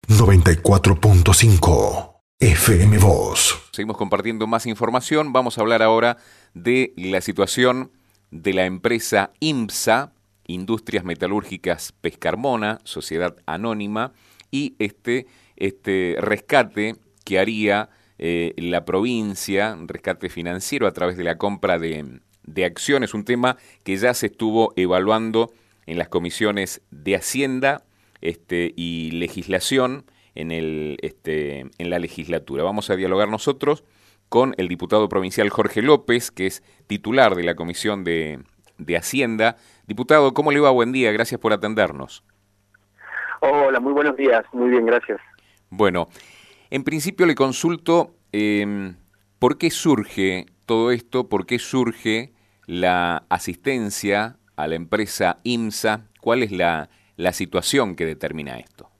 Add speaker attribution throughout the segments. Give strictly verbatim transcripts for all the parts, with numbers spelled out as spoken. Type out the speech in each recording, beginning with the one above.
Speaker 1: noventa y cuatro punto cinco F M Voz.
Speaker 2: Seguimos compartiendo más información. Vamos a hablar ahora de la situación de la empresa IMSA, Industrias Metalúrgicas Pescarmona, Sociedad Anónima, y este, este rescate que haría eh, la provincia, un rescate financiero a través de la compra de, de acciones, un tema que ya se estuvo evaluando en las comisiones de Hacienda este, y Legislación en, el, este, en la legislatura. Vamos a dialogar nosotros con el diputado provincial Jorge López, que es titular de la Comisión de, de Hacienda. Diputado, ¿cómo le va? Buen día, gracias por atendernos.
Speaker 3: Hola, muy buenos días, muy bien, gracias.
Speaker 2: Bueno, en principio le consulto eh, ¿por qué surge todo esto? ¿Por qué surge la asistencia a la empresa IMSA? ¿Cuál es la, la situación que determina esto?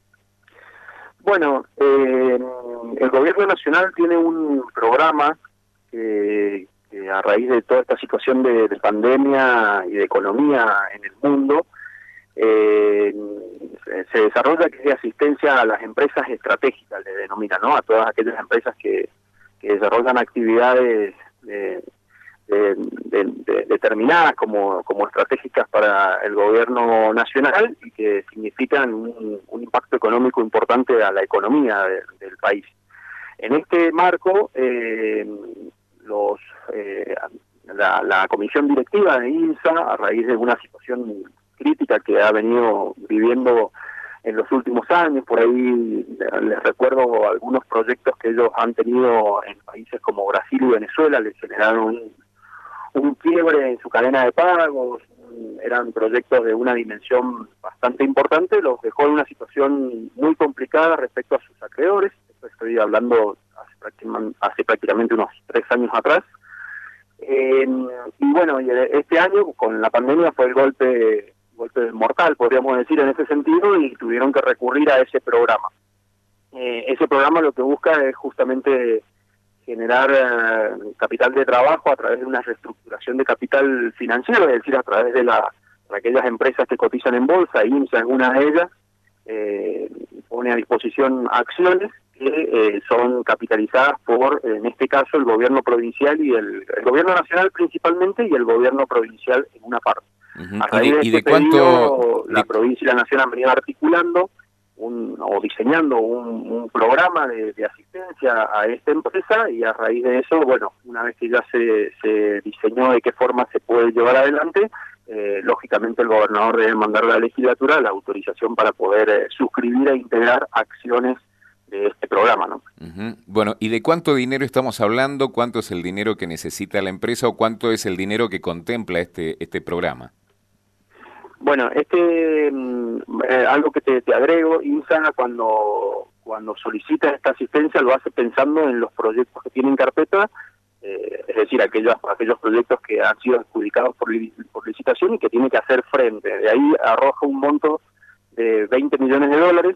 Speaker 3: Bueno, eh, el gobierno nacional tiene un programa que, que a raíz de toda esta situación de, de pandemia y de economía en el mundo, eh, se desarrolla, que es de asistencia a las empresas estratégicas, le denomina, ¿no? A todas aquellas empresas que, que desarrollan actividades de, de, de, de, determinadas como, como estratégicas para el gobierno nacional y que significan un, un impacto económico importante a la economía de, del país. En este marco, eh, los eh, la, la comisión directiva de IMSA, a raíz de una situación crítica que ha venido viviendo en los últimos años, por ahí les recuerdo algunos proyectos que ellos han tenido en países como Brasil y Venezuela, les generaron un, un quiebre en su cadena de pagos, eran proyectos de una dimensión bastante importante, los dejó en una situación muy complicada respecto a sus acreedores. Esto estoy hablando hace prácticamente, hace prácticamente unos tres años atrás. Eh, y bueno, este año con la pandemia fue el golpe golpe mortal, podríamos decir, en ese sentido, y tuvieron que recurrir a ese programa. Eh, ese programa lo que busca es justamente generar eh, capital de trabajo a través de una reestructuración de capital financiero, es decir, a través de, la, de aquellas empresas que cotizan en bolsa, IMSA es una de ellas, eh, pone a disposición acciones que eh, son capitalizadas por, en este caso, el gobierno provincial y el, el gobierno nacional principalmente y el gobierno provincial en una parte.
Speaker 2: Uh-huh.
Speaker 3: A raíz de,
Speaker 2: ¿Y de,
Speaker 3: este
Speaker 2: y de cuánto
Speaker 3: pedido, la
Speaker 2: de...
Speaker 3: provincia y la nación han venido articulando un, o diseñando un, un programa de, de asistencia a esta empresa, y a raíz de eso, bueno, una vez que ya se, se diseñó de qué forma se puede llevar adelante, eh, lógicamente el gobernador debe mandar a la legislatura la autorización para poder eh, suscribir e integrar acciones de este programa, ¿no?
Speaker 2: Uh-huh. Bueno, ¿y de cuánto dinero estamos hablando? ¿Cuánto es el dinero que necesita la empresa o cuánto es el dinero que contempla este, este programa?
Speaker 3: Bueno, este eh, algo que te, te agrego, IMSA cuando cuando solicita esta asistencia lo hace pensando en los proyectos que tiene en carpeta, eh, es decir, aquellos aquellos proyectos que han sido adjudicados por, por licitación y que tiene que hacer frente. De ahí arroja un monto de veinte millones de dólares.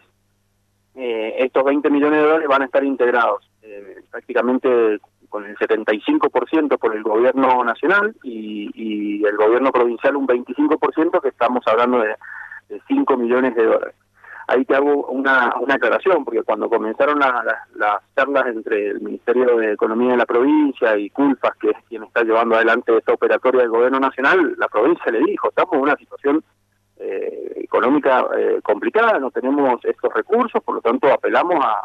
Speaker 3: Eh, estos veinte millones de dólares van a estar integrados eh, prácticamente con el setenta y cinco por ciento por el gobierno nacional y, y el gobierno provincial un veinticinco por ciento, que estamos hablando de, de cinco millones de dólares. Ahí te hago una, una aclaración, porque cuando comenzaron la, la, las charlas entre el Ministerio de Economía de la provincia y CULFAS, que es quien está llevando adelante esta operatoria del gobierno nacional, la provincia le dijo, estamos en una situación eh, económica eh, complicada, no tenemos estos recursos, por lo tanto apelamos a,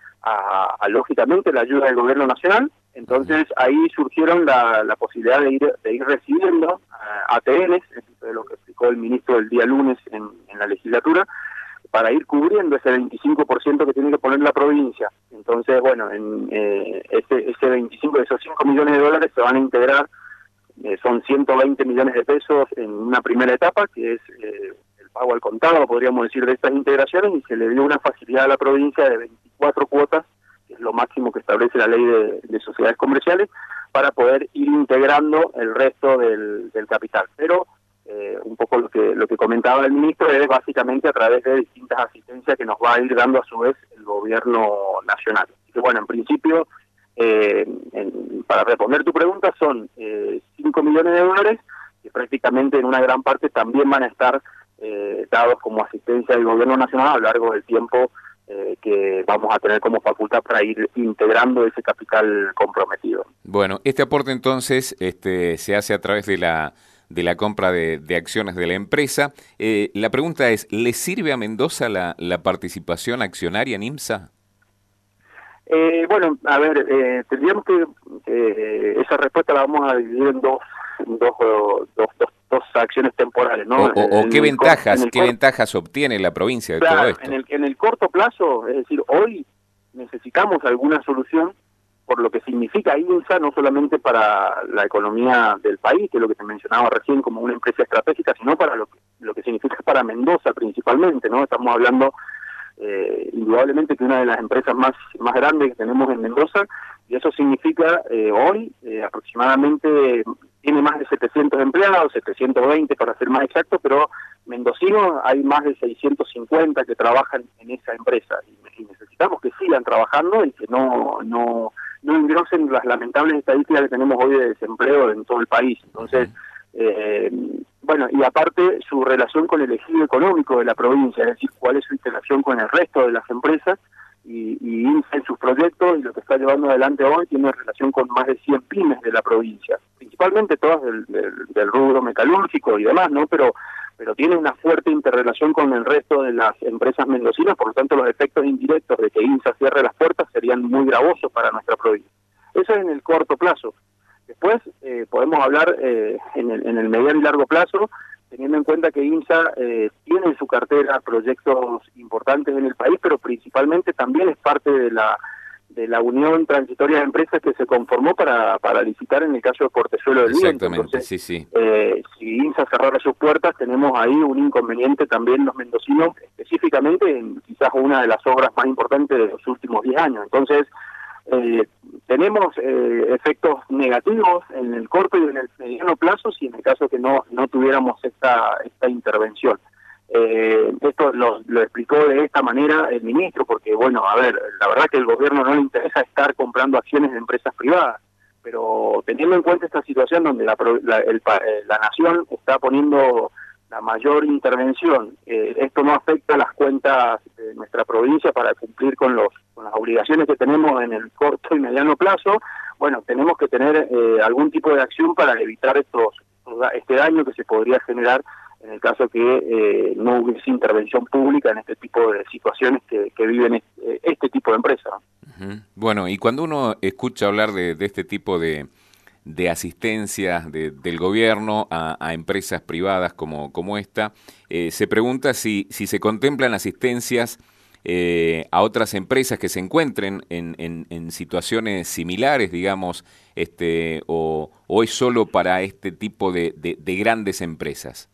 Speaker 3: a, a lógicamente la ayuda del gobierno nacional. Entonces ahí surgieron la, la posibilidad de ir de ir recibiendo uh, A T Ns, eso es lo que explicó el ministro el día lunes en, en la legislatura, para ir cubriendo ese veinticinco por ciento que tiene que poner la provincia. Entonces, bueno, en eh, ese, ese veinticinco, esos cinco millones de dólares se van a integrar, eh, son ciento veinte millones de pesos en una primera etapa, que es eh, el pago al contado, podríamos decir, de estas integraciones, y se le dio una facilidad a la provincia de veinticuatro cuotas, que es lo máximo que establece la ley de, de sociedades comerciales, para poder ir integrando el resto del, del capital. Pero eh, un poco lo que lo que comentaba el ministro es básicamente a través de distintas asistencias que nos va a ir dando a su vez el gobierno nacional. Así que bueno, en principio, eh, en, para responder tu pregunta, son eh, cinco millones de dólares, que prácticamente en una gran parte también van a estar eh, dados como asistencia del gobierno nacional a lo largo del tiempo, Eh, eh, vamos a tener como facultad para ir integrando ese capital comprometido.
Speaker 2: Bueno, este aporte entonces este, se hace a través de la de la compra de, de acciones de la empresa. Eh, la pregunta es, ¿le sirve a Mendoza la, la participación accionaria en IMSA?
Speaker 3: Eh, bueno, a ver, eh, tendríamos que, eh, esa respuesta la vamos a dividir en dos, dos, dos, dos, dos acciones temporales, ¿no?
Speaker 2: O, o, o qué ventajas, qué
Speaker 3: cor-
Speaker 2: ventajas obtiene la provincia de
Speaker 3: claro,
Speaker 2: todo esto.
Speaker 3: En el, en el corto plazo, es decir, hoy necesitamos alguna solución por lo que significa INSA, no solamente para la economía del país, que es lo que te mencionaba recién como una empresa estratégica, sino para lo que, lo que significa para Mendoza principalmente, ¿no? Estamos hablando eh, indudablemente que una de las empresas más, más grandes que tenemos en Mendoza, y eso significa eh, hoy eh, aproximadamente tiene más de setecientos empleados, setecientos veinte para ser más exacto, pero mendocinos hay más de seiscientos cincuenta que trabajan en esa empresa y, y necesitamos que sigan trabajando y que no no no engrosen las lamentables estadísticas que tenemos hoy de desempleo en todo el país. Entonces, eh, bueno, y aparte su relación con el ejido económico de la provincia, es decir, cuál es su interacción con el resto de las empresas, y, y INSA en sus proyectos y lo que está llevando adelante hoy tiene relación con más de cien pymes de la provincia, principalmente todas del, del, del rubro metalúrgico y demás, ¿no? Pero pero tiene una fuerte interrelación con el resto de las empresas mendocinas, por lo tanto los efectos indirectos de que INSA cierre las puertas serían muy gravosos para nuestra provincia. Eso es en el corto plazo. Después eh, podemos hablar eh, en, el, en el mediano y largo plazo, teniendo en cuenta que INSA eh, tiene en su cartera proyectos importantes en el país, pero principalmente también es parte de la de la Unión Transitoria de Empresas que se conformó para, para licitar en el caso de Portezuelo del Viento.
Speaker 2: Exactamente,
Speaker 3: Entonces,
Speaker 2: sí, sí.
Speaker 3: Eh, si INSA cerrara sus puertas, tenemos ahí un inconveniente también los mendocinos, específicamente en quizás una de las obras más importantes de los últimos diez años. Entonces, eh, tenemos eh, efectos negativos en el corto y en el mediano plazo si en el caso que no, no tuviéramos esta, esta intervención. Eh, esto lo, lo explicó de esta manera el ministro, porque bueno, a ver, la verdad que al gobierno no le interesa estar comprando acciones de empresas privadas, pero teniendo en cuenta esta situación donde la, la, el, la nación está poniendo la mayor intervención, eh, esto no afecta las cuentas de nuestra provincia para cumplir con los con las obligaciones que tenemos en el corto y mediano plazo, bueno, tenemos que tener eh, algún tipo de acción para evitar estos este daño que se podría generar en el caso que eh, no hubiese intervención pública en este tipo de situaciones que, que viven este, este tipo de empresas.
Speaker 2: Uh-huh. Bueno, y cuando uno escucha hablar de, de este tipo de, de asistencia de, del gobierno a, a empresas privadas como, como esta, eh, se pregunta si, si se contemplan asistencias eh, a otras empresas que se encuentren en, en, en situaciones similares, digamos, este, o, o es solo para este tipo de, de, de grandes empresas.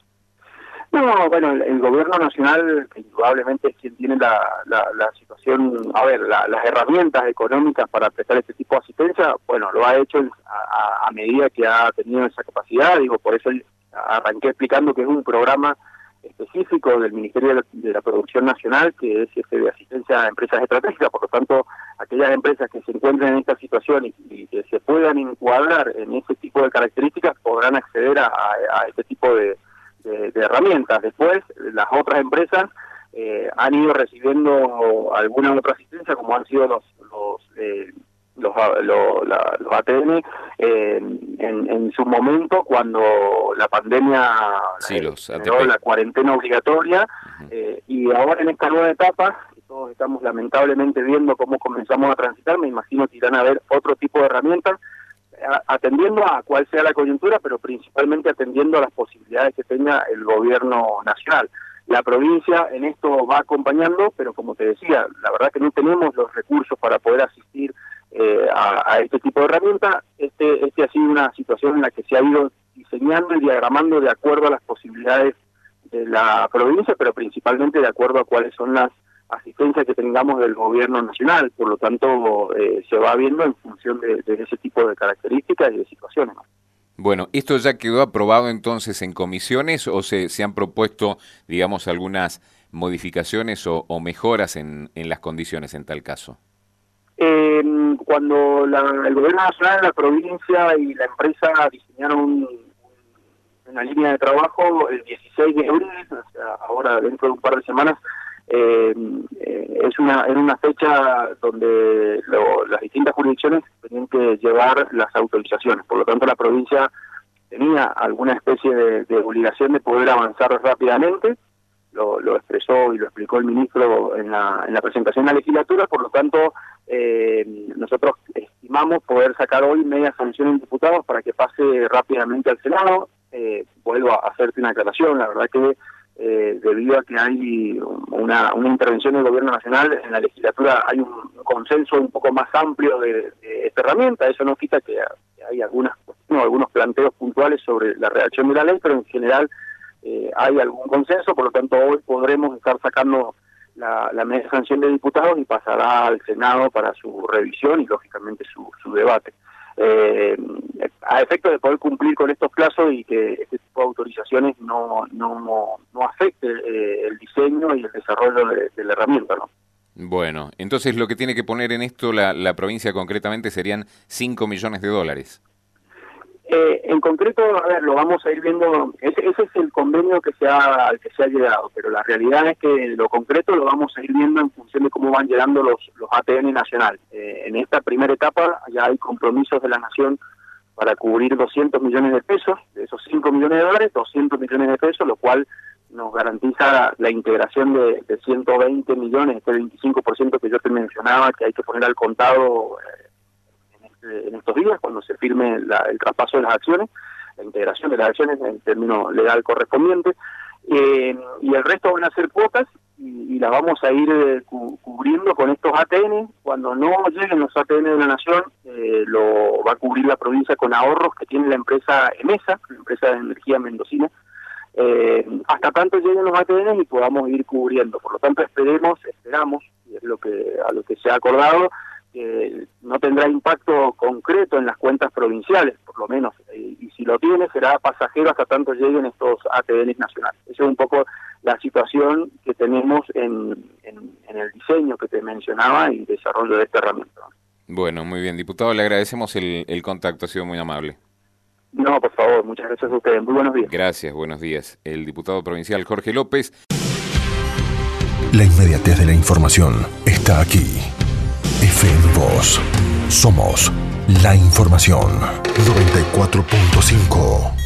Speaker 3: No, bueno, el, el gobierno nacional, que indudablemente es quien tiene la, la, la situación, a ver, la, las herramientas económicas para prestar este tipo de asistencia, bueno, lo ha hecho a, a medida que ha tenido esa capacidad, digo, por eso arranqué explicando que es un programa específico del Ministerio de la, de la Producción Nacional, que es este de asistencia a empresas estratégicas, por lo tanto, aquellas empresas que se encuentren en esta situación y, y que se puedan encuadrar en ese tipo de características podrán acceder a, a, a este tipo de De, de herramientas. Después, las otras empresas eh, han ido recibiendo alguna otra asistencia, como han sido los los eh, los, lo, la, los A T M eh, en, en su momento cuando la pandemia
Speaker 2: sí, los
Speaker 3: generó la cuarentena obligatoria. Uh-huh. eh, y ahora en esta nueva etapa, que todos estamos lamentablemente viendo cómo comenzamos a transitar, me imagino que irán a haber otro tipo de herramientas atendiendo a cuál sea la coyuntura, pero principalmente atendiendo a las posibilidades que tenga el gobierno nacional. La provincia en esto va acompañando, pero como te decía, la verdad que no tenemos los recursos para poder asistir eh, a, a este tipo de herramientas. Este, este ha sido una situación en la que se ha ido diseñando y diagramando de acuerdo a las posibilidades de la provincia, pero principalmente de acuerdo a cuáles son las asistencia que tengamos del gobierno nacional, por lo tanto eh, se va viendo en función de, de ese tipo de características y de situaciones.
Speaker 2: Bueno, ¿esto ya quedó aprobado entonces en comisiones o se, se han propuesto, digamos, algunas modificaciones o, o mejoras en, en las condiciones en tal caso?
Speaker 3: Eh, cuando la, el gobierno nacional, la provincia y la empresa diseñaron un, una línea de trabajo el dieciséis de abril, o sea, ahora dentro de un par de semanas, eh, eh, es una en una fecha donde lo, las distintas jurisdicciones tenían que llevar las autorizaciones, por lo tanto la provincia tenía alguna especie de, de obligación de poder avanzar rápidamente. Lo, lo expresó y lo explicó el ministro en la, en la presentación a la legislatura, por lo tanto eh, nosotros estimamos poder sacar hoy media sanción en diputados para que pase rápidamente al Senado. Eh, vuelvo a hacerte una aclaración, la verdad que eh, debido a que hay una, una intervención del gobierno nacional, en la legislatura hay un consenso un poco más amplio de, de esta herramienta. Eso no quita que, que hay algunas, no, algunos planteos puntuales sobre la redacción de la ley, pero en general Eh, hay algún consenso, por lo tanto hoy podremos estar sacando la, la media sanción de diputados y pasará al Senado para su revisión y lógicamente su, su debate. Eh, a efecto de poder cumplir con estos plazos y que este tipo de autorizaciones no, no, no afecte eh, el diseño y el desarrollo de, de la herramienta, ¿no?
Speaker 2: Bueno, entonces lo que tiene que poner en esto la, la provincia concretamente serían cinco millones de dólares.
Speaker 3: Eh, en concreto, a ver, lo vamos a ir viendo, ese, ese es el convenio que se ha, al que se ha llegado, pero la realidad es que lo concreto lo vamos a ir viendo en función de cómo van llegando los, los A T N nacional. Eh, en esta primera etapa ya hay compromisos de la Nación para cubrir doscientos millones de pesos, de esos cinco millones de dólares, doscientos millones de pesos, lo cual nos garantiza la, la integración de, de ciento veinte millones, este veinticinco por ciento que yo te mencionaba, que hay que poner al contado eh, en estos días, cuando se firme la, el traspaso de las acciones, la integración de las acciones en el término legal correspondiente, eh, y el resto van a ser cuotas, y, y las vamos a ir eh, cu cubriendo con estos A T N. Cuando no lleguen los A T N de la Nación, eh, lo va a cubrir la provincia con ahorros que tiene la empresa EMESA, la empresa de energía mendocina, eh, hasta tanto lleguen los A T N y podamos ir cubriendo. Por lo tanto, esperemos, esperamos, y es lo que a lo que se ha acordado, que no tendrá impacto concreto en las cuentas provinciales, por lo menos, y, y si lo tiene será pasajero hasta tanto lleguen estos A T N nacionales. Esa es un poco la situación que tenemos en, en, en el diseño que te mencionaba y desarrollo de esta herramienta.
Speaker 2: Bueno, muy bien, diputado, le agradecemos el, el contacto, ha sido muy amable.
Speaker 3: No, por favor, muchas gracias a ustedes, muy buenos días.
Speaker 2: Gracias, buenos días. El diputado provincial Jorge López.
Speaker 1: La inmediatez de la información está aquí. F M Voz. Somos la información. noventa y cuatro punto cinco.